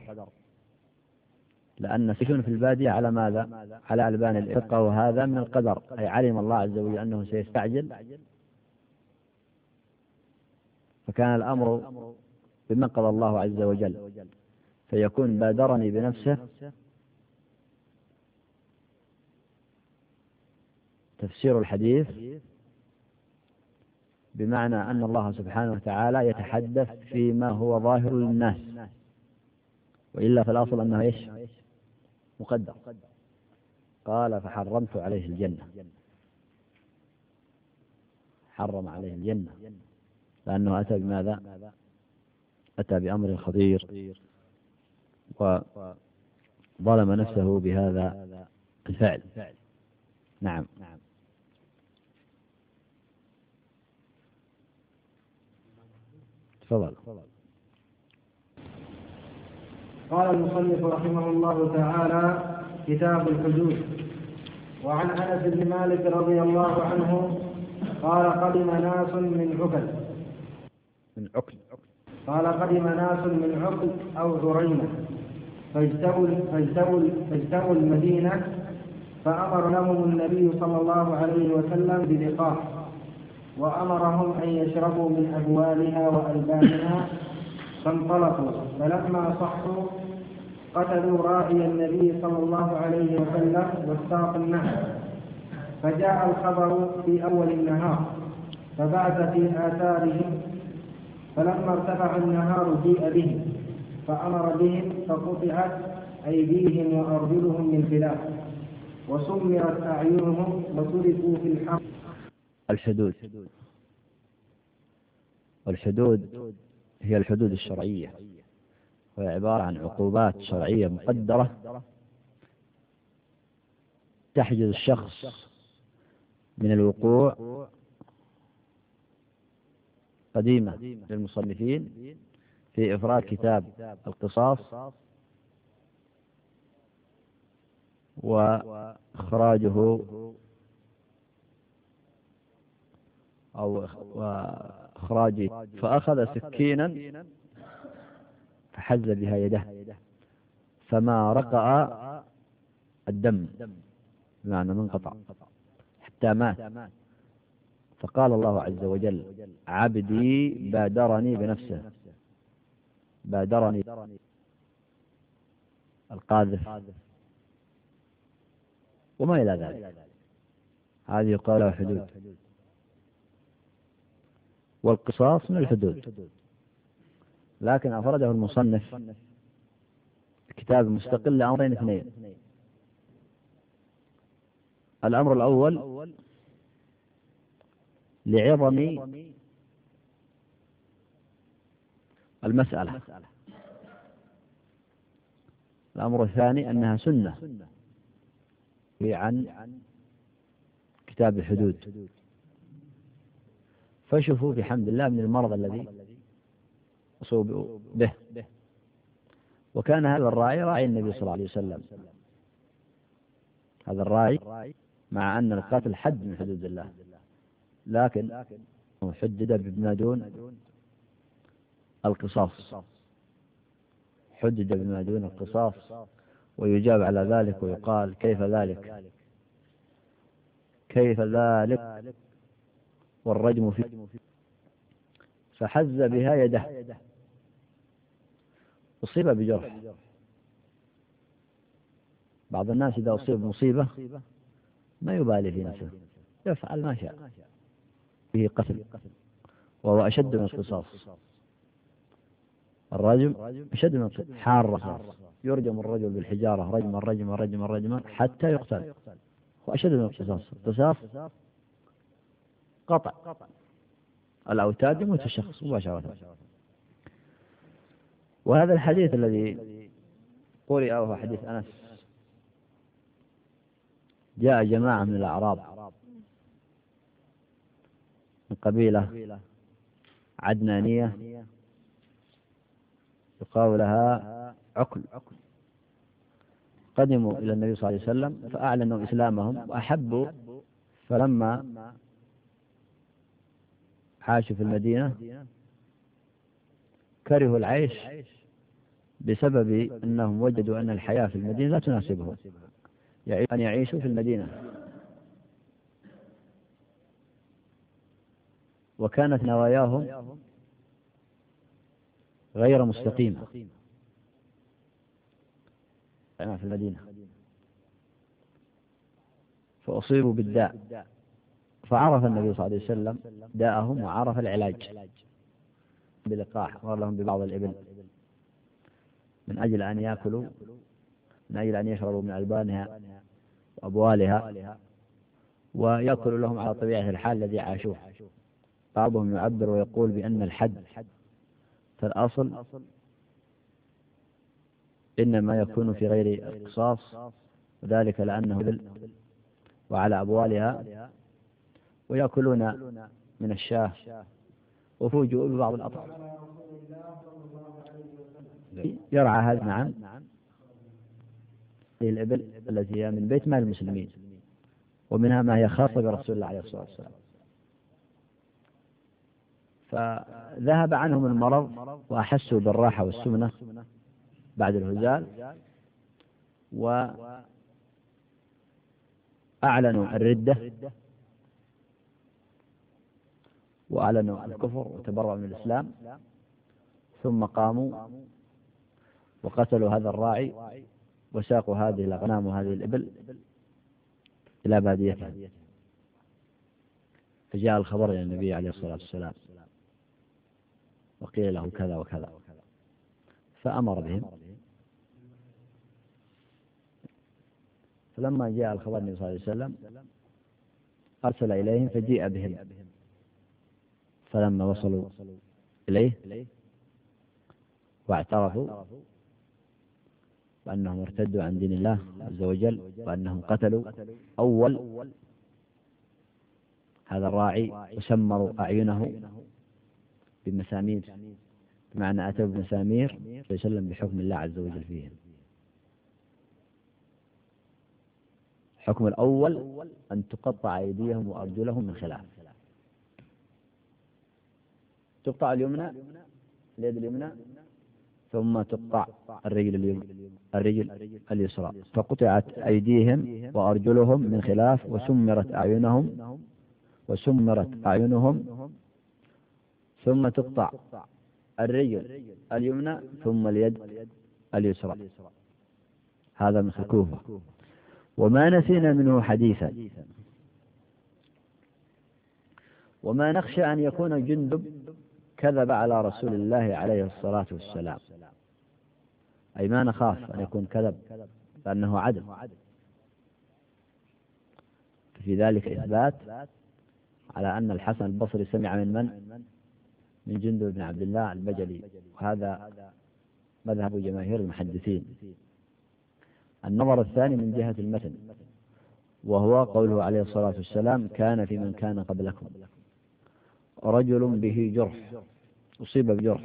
لأن السجون في البادية على ماذا؟ على ألبان الإرقة، وهذا من القدر، أي علم الله عز وجل أنه سيستعجل، فكان الأمر بما قضى الله عز وجل، فيكون بادرني بنفسه. تفسير الحديث بمعنى أن الله سبحانه وتعالى يتحدث فيما هو ظاهر للناس، وإلا فالأصل أنه إيش؟ مقدر. قال: فحرمت عليه الجنة، حرم عليه الجنة لأنه أتى بماذا؟ أتى بأمر خطير وظلم نفسه بهذا الفعل. نعم. تفضل. قال المصنف رحمه الله تعالى: كتاب الحدود. وعن أنس بن مالك رضي الله عنه قال: قدم ناس من عقل أو عرينة فاجتووا المدينة، فأمر لهم النبي صلى الله عليه وسلم بلقاح، وأمرهم أن يشربوا من أبوالها وألبانها، فانطلقوا. فلما صحوا قتلوا راعي النبي صلى الله عليه وسلم واستاق النهر. فجاء الخبر في أول النهار فبعث في آثارهم، فلما ارتفع النهار جيء بهم فأمر بهم فقطعت أيديهم وأرجلهم من خلاف، وسمرت أعينهم وتركوا في الحرب. الحدود هي الحدود الشرعية، وهي عبارة عن عقوبات شرعية مقدرة تحجز الشخص من الوقوع. قديمة للمصنفين في إفراد كتاب القصاص وإخراجه فأخذ سكينا فحز بها يده فما رقع الدم، معنى منقطع حتى مات. فقال الله عز وجل: عبدي بادرني بنفسه، بادرني القاذف وما إلى ذلك. هذه قال حدود، والقصاص من الحدود، لكن أفرده المصنف كتاب مستقل لأمرين اثنين. الأمر الأول لعظم المسألة، الأمر الثاني أنها سنة عن كتاب الحدود. فشوفوا بحمد الله من المرض الذي أصيبوا به. وكان هذا الراعي راعي النبي صلى الله عليه وسلم، هذا الراعي مع أن القتل حد من حدود الله، لكن حدد بما دون القصاص، حدد بما دون القصاص. ويجاب على ذلك ويقال: كيف ذلك؟ كيف ذلك والرجم فيه؟ فحز بها يده، أصيب بجرح. بعض الناس إذا أصيب بمصيبة ما يبالي في نفسه، يفعل ما شاء، به قتل، وهو أشد من القصاص. الرجم أشد من القصاص، حارة، يرجم الرجل بالحجارة رجما حتى يقتل، وأشد من القصاص. القصاص قطع الأوتاد يموت الشخص مباشرة. وهذا الحديث الذي قرئ وهو حديث أنس، جاء جماعة من الأعراب من قبيلة عدنانية يقال لها عقل، قدموا إلى النبي صلى الله عليه وسلم فأعلنوا إسلامهم وأحبوا، فلما عاشوا في المدينة كرهوا العيش بسبب أنهم وجدوا أن الحياة في المدينة لا تناسبهم، أن يعيشوا في المدينة. وكانت نواياهم غير مستقيمة في المدينة، فأصيبوا بالداء، فعرف النبي صلى الله عليه وسلم داءهم وعرف العلاج بلقاح، أمر لهم ببعض الإبل من أجل أن يأكلوا، من أجل أن يشربوا من ألبانها وأبوالها، ويأكلوا لهم على طبيعة الحال الذي عاشوه. بعضهم يعبر ويقول بأن الحد في الأصل إنما يكون في غير القصاص، وذلك لأنه إبل وعلى أبوالها، ويأكلون من الشاه، وفوجئوا ببعض الأطعمة. يرعى هذه نعم هذه الإبل التي هي من بيت مال المسلمين، ومنها ما هي خاصة برسول الله عليه الصلاة والسلام. فذهب عنهم المرض وأحسوا بالراحة والسمنة بعد الهزال، وأعلنوا الردة وأعلنوا الكفر وتبرأوا من الإسلام، ثم قاموا وقتلوا هذا الراعي وساقوا هذه الأغنام وهذه الإبل إلى باديتها. فجاء الخبر إلى النبي عليه الصلاة والسلام وقيل له كذا وكذا، فأمر بهم. فلما جاء الخبر النبي صلى الله عليه وسلم أرسل إليهم فجيء بهم، فلما وصلوا إليه واعترفوا بأنهم ارتدوا عن دين الله عز وجل وأنهم قتلوا أول هذا الراعي وسمروا أعينه بمسامير، بمعنى أتوا بمسامير صلى الله عليه وسلم بحكم الله عز وجل فيهم. الحكم الأول أن تقطع أيديهم وأرجلهم من خلاف، تقطع اليمنى اليد اليمنى ثم تقطع الرجل اليسرى، فقطعت أيديهم وأرجلهم من خلاف وسمرت أعينهم ثم تقطع الرجل اليمنى ثم اليد اليسرى. هذا من الكوفة. وما نسينا منه حديثا، وما نخشى أن يكون جندب كذب على رسول الله عليه الصلاة والسلام، أي ما نخاف أن يكون كذب لأنه عدل. في ذلك إثبات على أن الحسن البصري سمع من جندب بن عبد الله البجلي، وهذا مذهب جماهير المحدثين. النظر الثاني من جهة المتن، وهو قوله عليه الصلاة والسلام: كان في من كان قبلكم رجل به جرح، أصيب بجرح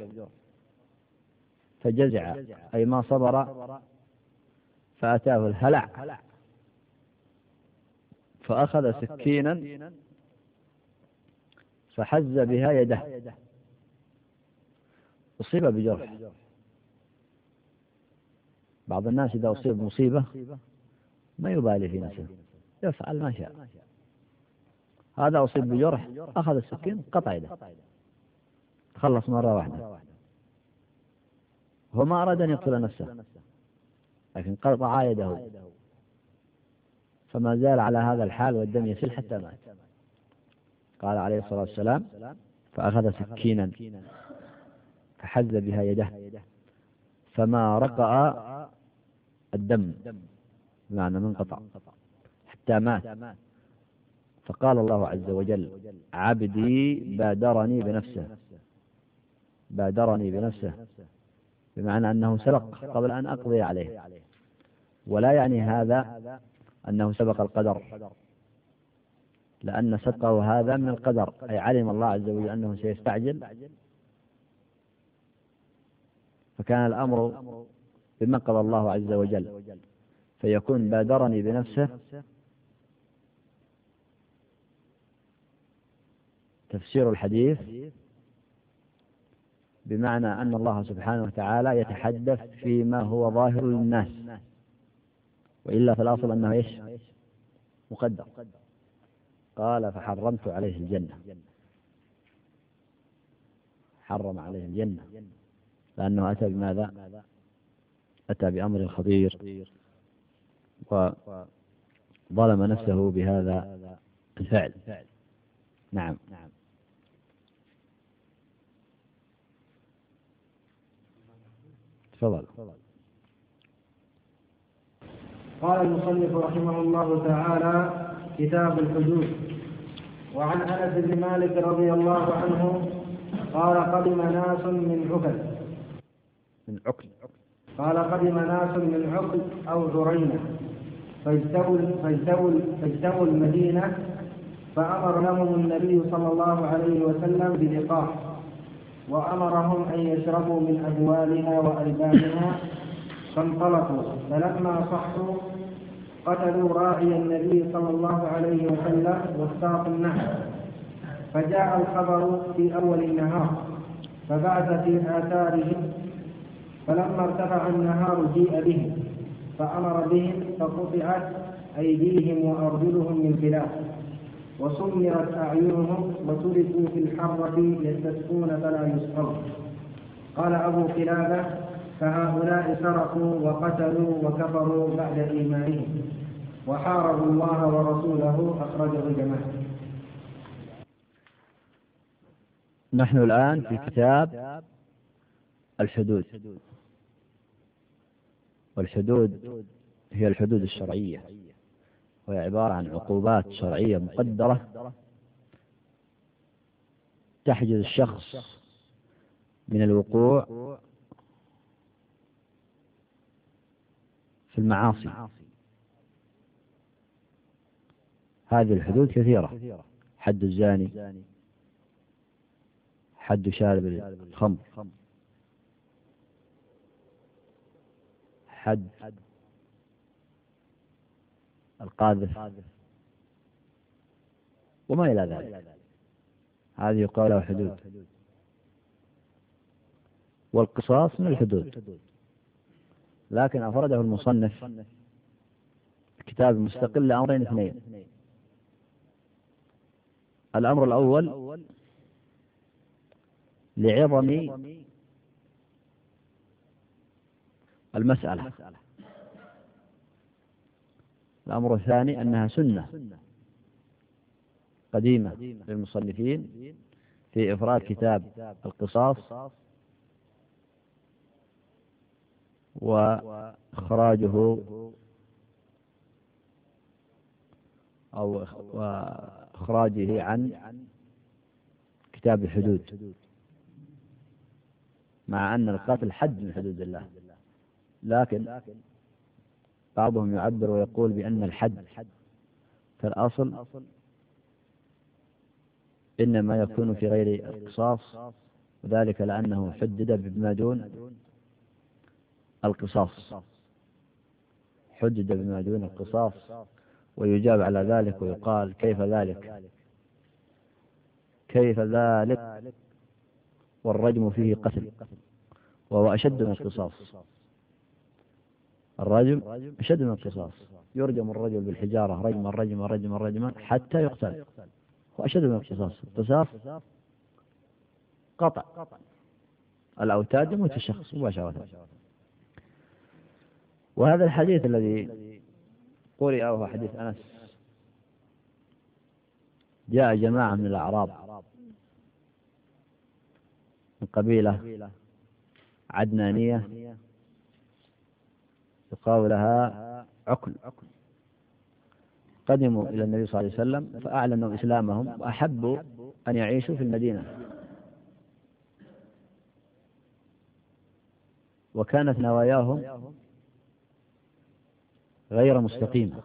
فجزع، أي ما صبر، فأتاه الهلع فأخذ سكينا فحز بها يده. أصيب بجرح. بعض الناس إذا أصيب مصيبة ما يبالي في نفسه، يفعل ما شاء. هذا أصيب بجرح أخذ السكين قطع يده، تخلص مرة واحدة. هو ما أراد أن يقتل نفسه لكن قطع يده، فما زال على هذا الحال والدم يسيل حتى مات. قال عليه الصلاة والسلام: فأخذ سكينا فحز بها يده فما رقأ الدم، بمعنى منقطع، حتى مات. فقال الله عز وجل: عبدي بادرني بنفسه، بمعنى أنه سبق قبل أن أقضي عليه. ولا يعني هذا أنه سبق القدر، لأن سبقه هذا من القدر، أي علم الله عز وجل أنه سيستعجل، فكان الأمر بما قضى الله عز وجل، فيكون بادرني بنفسه تفسير الحديث بمعنى أن الله سبحانه وتعالى يتحدث فيما هو ظاهر للناس، وإلا في الأصل أنه إيش؟ مقدر. قال: فحرمت عليه الجنة، حرم عليه الجنة لأنه أتى بماذا؟ أتى بأمر خطير وظلم نفسه بهذا الفعل. نعم. تفضل. قال المصنف رحمه الله تعالى: كتاب الحدود. وعن أنس بن مالك رضي الله عنه قال: قدم ناس من عكل قال: قدم ناس من عكل أو عرينة فاجتووا المدينة، فأمر لهم النبي صلى الله عليه وسلم بلقاح، وأمرهم أن يشربوا من أبوالها وألبانها، فانطلقوا. فلما صحوا قتلوا راعي النبي صلى الله عليه وسلم واستاقوا النحل. فجاء الخبر في أول النهار فبعث في آثارهم، فلما ارتفع النهار جيء بهم فأمر بهم فقطعت أيديهم وأرجلهم من خلاف، وسمرت أعينهم وتركوا في الحرة يستسقون فلا يسقون. قال أبو قلابة: فهؤلاء سرقوا وقتلوا وكفروا بعد إيمانهم وحاربوا الله ورسوله. أخرجه الجماعة. نحن الآن في كتاب الحدود، والحدود هي الحدود الشرعية، وهي عبارة عن عقوبات شرعية مقدرة تحجز الشخص من الوقوع في المعاصي. هذه الحدود كثيرة: حد الزاني، حد شارب الخمر، حد القاذف، وما إلى ذلك. هذه يقال له حدود. والقصاص من الحدود، لكن أفرده المصنف كتاب مستقل لأمرين اثنين. الأمر الأول لعظم المسألة، الأمر الثاني أنها سنة قديمة للمصنفين في إفراد كتاب القصاص وإخراجه أو إخراجه عن كتاب الحدود، مع أن القتل حد من حدود الله، لكن بعضهم يعبر ويقول بأن الحد في الأصل إنما يكون في غير القصاص، وذلك لأنه حدد بما دون القصاص، حدد بما دون القصاص. ويجاب على ذلك ويقال: كيف ذلك؟ كيف ذلك والرجم فيه قتل، وهو أشد من القصاص. الرجم أشد من القصاص، يرجم الرجل بالحجارة رجما حتى يقتل، وأشد من القصاص. القصاص قطع الأوتاد، يموت الشخص مباشرة. وهذا الحديث الذي قرئ وهو حديث أنس: جاء جماعة من الأعراب من قبيلة عدنانية يقال لها عكل، قدموا إلى النبي صلى الله عليه وسلم فأعلنوا إسلامهم وأحبوا أن يعيشوا في المدينة، وكانت نواياهم غير مستقيمة.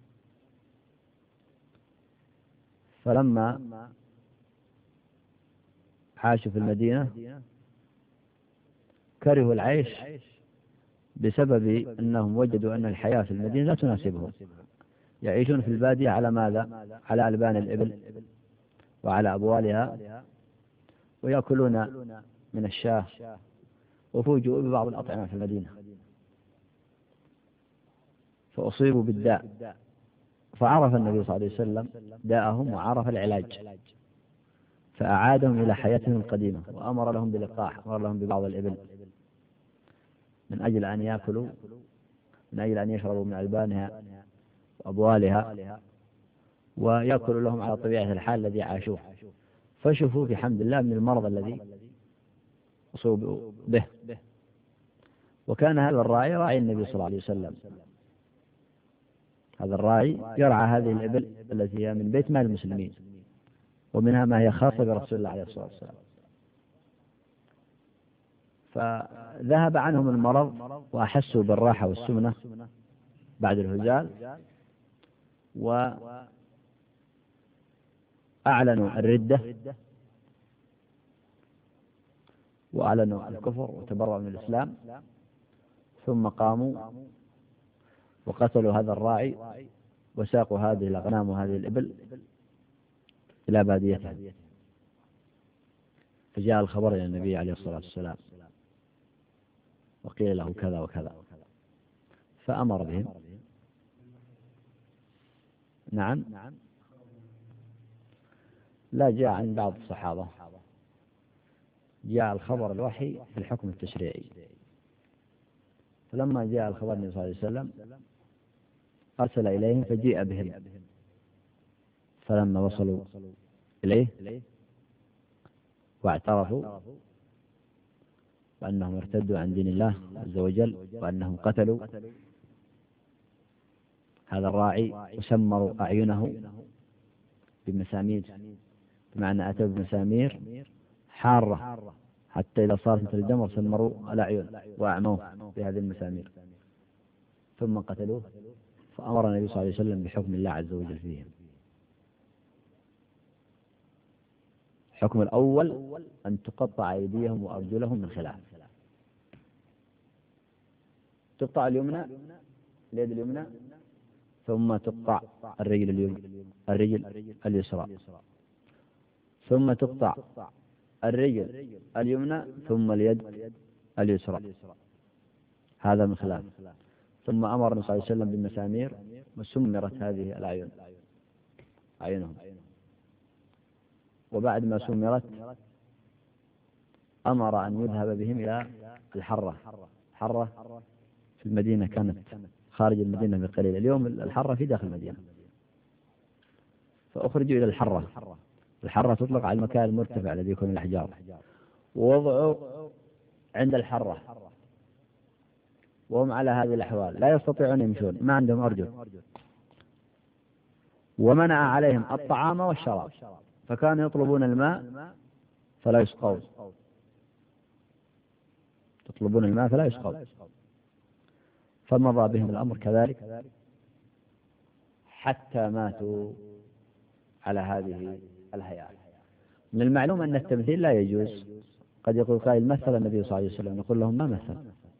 فلما عاشوا في المدينة كرهوا العيش بسبب أنهم وجدوا أن الحياة في المدينة لا تناسبهم. يعيشون في البادية على ماذا؟ على ألبان الإبل وعلى أبوالها، ويأكلون من الشاة، وفوجئوا ببعض الأطعمة في المدينة فأصيبوا بالداء، فعرف النبي صلى الله عليه وسلم داءهم وعرف العلاج، فأعادهم إلى حياتهم القديمة، وأمر لهم بلقاح، أمر لهم ببعض الإبل من أجل أن يأكلوا، من أجل أن يشربوا من ألبانها وأبوالها، ويأكلوا لهم على طبيعة الحال الذي عاشوه. فشفوا بحمد الله من المرض الذي أصيبوا به. وكان هذا الراعي راعي النبي صلى الله عليه وسلم، هذا الراعي يرعى هذه الإبل التي هي من بيت مال المسلمين، ومنها ما هي خاصة برسول الله عليه الصلاة والسلام. فذهب عنهم المرض وأحسوا بالراحة والسمنة بعد الهزال، وأعلنوا الردة، وأعلنوا الكفر وتبرأوا من الإسلام، ثم قاموا وقتلوا هذا الراعي وساقوا هذه الأغنام وهذه الإبل إلى باديته، فجاء الخبر إلى النبي عليه الصلاة والسلام وقيل له كذا وكذا، فأمر بهم. نعم، لا، جاء عن بعض الصحابة، جاء الخبر الوحي في الحكم التشريعي، فلما جاء الخبر النبي صلى الله عليه وسلم أرسل إليهم فجيء بهم، فلما وصلوا إليه واعترفوا وأنهم ارتدوا عن دين الله عز وجل وأنهم قتلوا هذا الراعي وسمروا أعينه بمسامير، بمعنى أتوا بمسامير حارة حتى إذا صارت مثل الجمر سمروا الأعين وأعموه بهذه المسامير، ثم قتلوه، فأمر النبي صلى الله عليه وسلم بحكم الله عز وجل فيهم. الحكم الأول أن تقطع أيديهم وأرجلهم من خلاف، تقطع اليمنى، اليد اليمنى، ثم تقطع الرجل اليسرى، ثم تقطع الرجل اليمنى، ثم اليد اليسرى، هذا من خلاف. ثم أمر النبي صلى الله عليه وسلم بالمسامير وسمرت هذه الأعين أعينهم، وبعد ما سمرت أمر أن يذهب بهم إلى الحرة في المدينة، كانت خارج المدينة بقليل، اليوم الحرة في داخل المدينة، فأخرجوا إلى الحرة تطلق على المكان المرتفع الذي يكون الأحجار، ووضعوا عند الحرة وهم على هذه الأحوال لا يستطيعون يمشون، ما عندهم أرجل، ومنع عليهم الطعام والشراب، فكانوا يطلبون الماء فلا يسقون، يطلبون الماء فلا يسقون، فمضى بهم الأمر كذلك حتى ماتوا على هذه الهيئات. من المعلوم أن التمثيل لا يجوز. قد يقول قائل مثل النبي صلى الله عليه وسلم، نقول لهم ما مثل،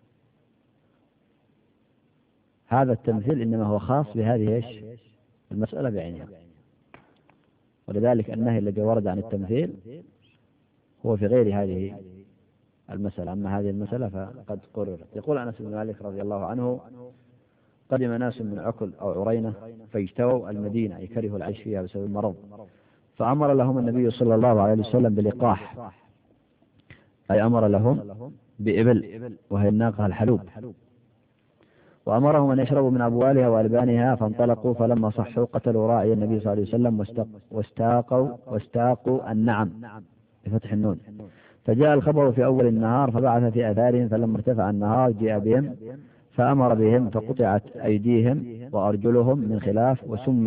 هذا التمثيل إنما هو خاص بهذه المسألة بعينها، ولذلك النهي الذي ورد عن التمثيل هو في غير هذه المسألة، أما هذه المسألة فقد قررت. يقول أنس بن مالك رضي الله عنه: قدم ناس من عقل أو عرينة فاجتووا المدينة، أي كرهوا العيش فيها بسبب المرض، فأمر لهم النبي صلى الله عليه وسلم بلقاح، أي أمر لهم بإبل وهي الناقة الحلوب، وأمرهم أن يشربوا من أبوالها وألبانها، فانطلقوا، فلما صحوا قتلوا راعي النبي صلى الله عليه وسلم واستاقوا النعم بفتح النون، فجاء الخبر في أول النهار فبعث في أثارهم، فلما ارتفع النهار جاء بهم فأمر بهم، فقطعت أيديهم وأرجلهم من خلاف،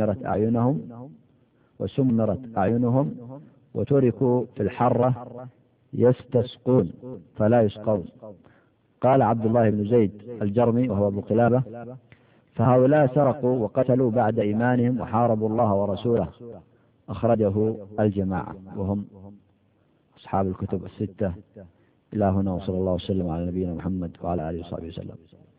وسمرت أعينهم وتركوا في الحرة يستسقون فلا يسقون. قال عبد الله بن زيد الجرمي وهو أبو قلابة: فهؤلاء سرقوا وقتلوا بعد إيمانهم وحاربوا الله ورسوله. أخرجه الجماعة وهم أصحاب الكتب الستة. إلى هنا، وصلى الله وسلم على نبينا محمد وعلى آله وصحبه وسلم.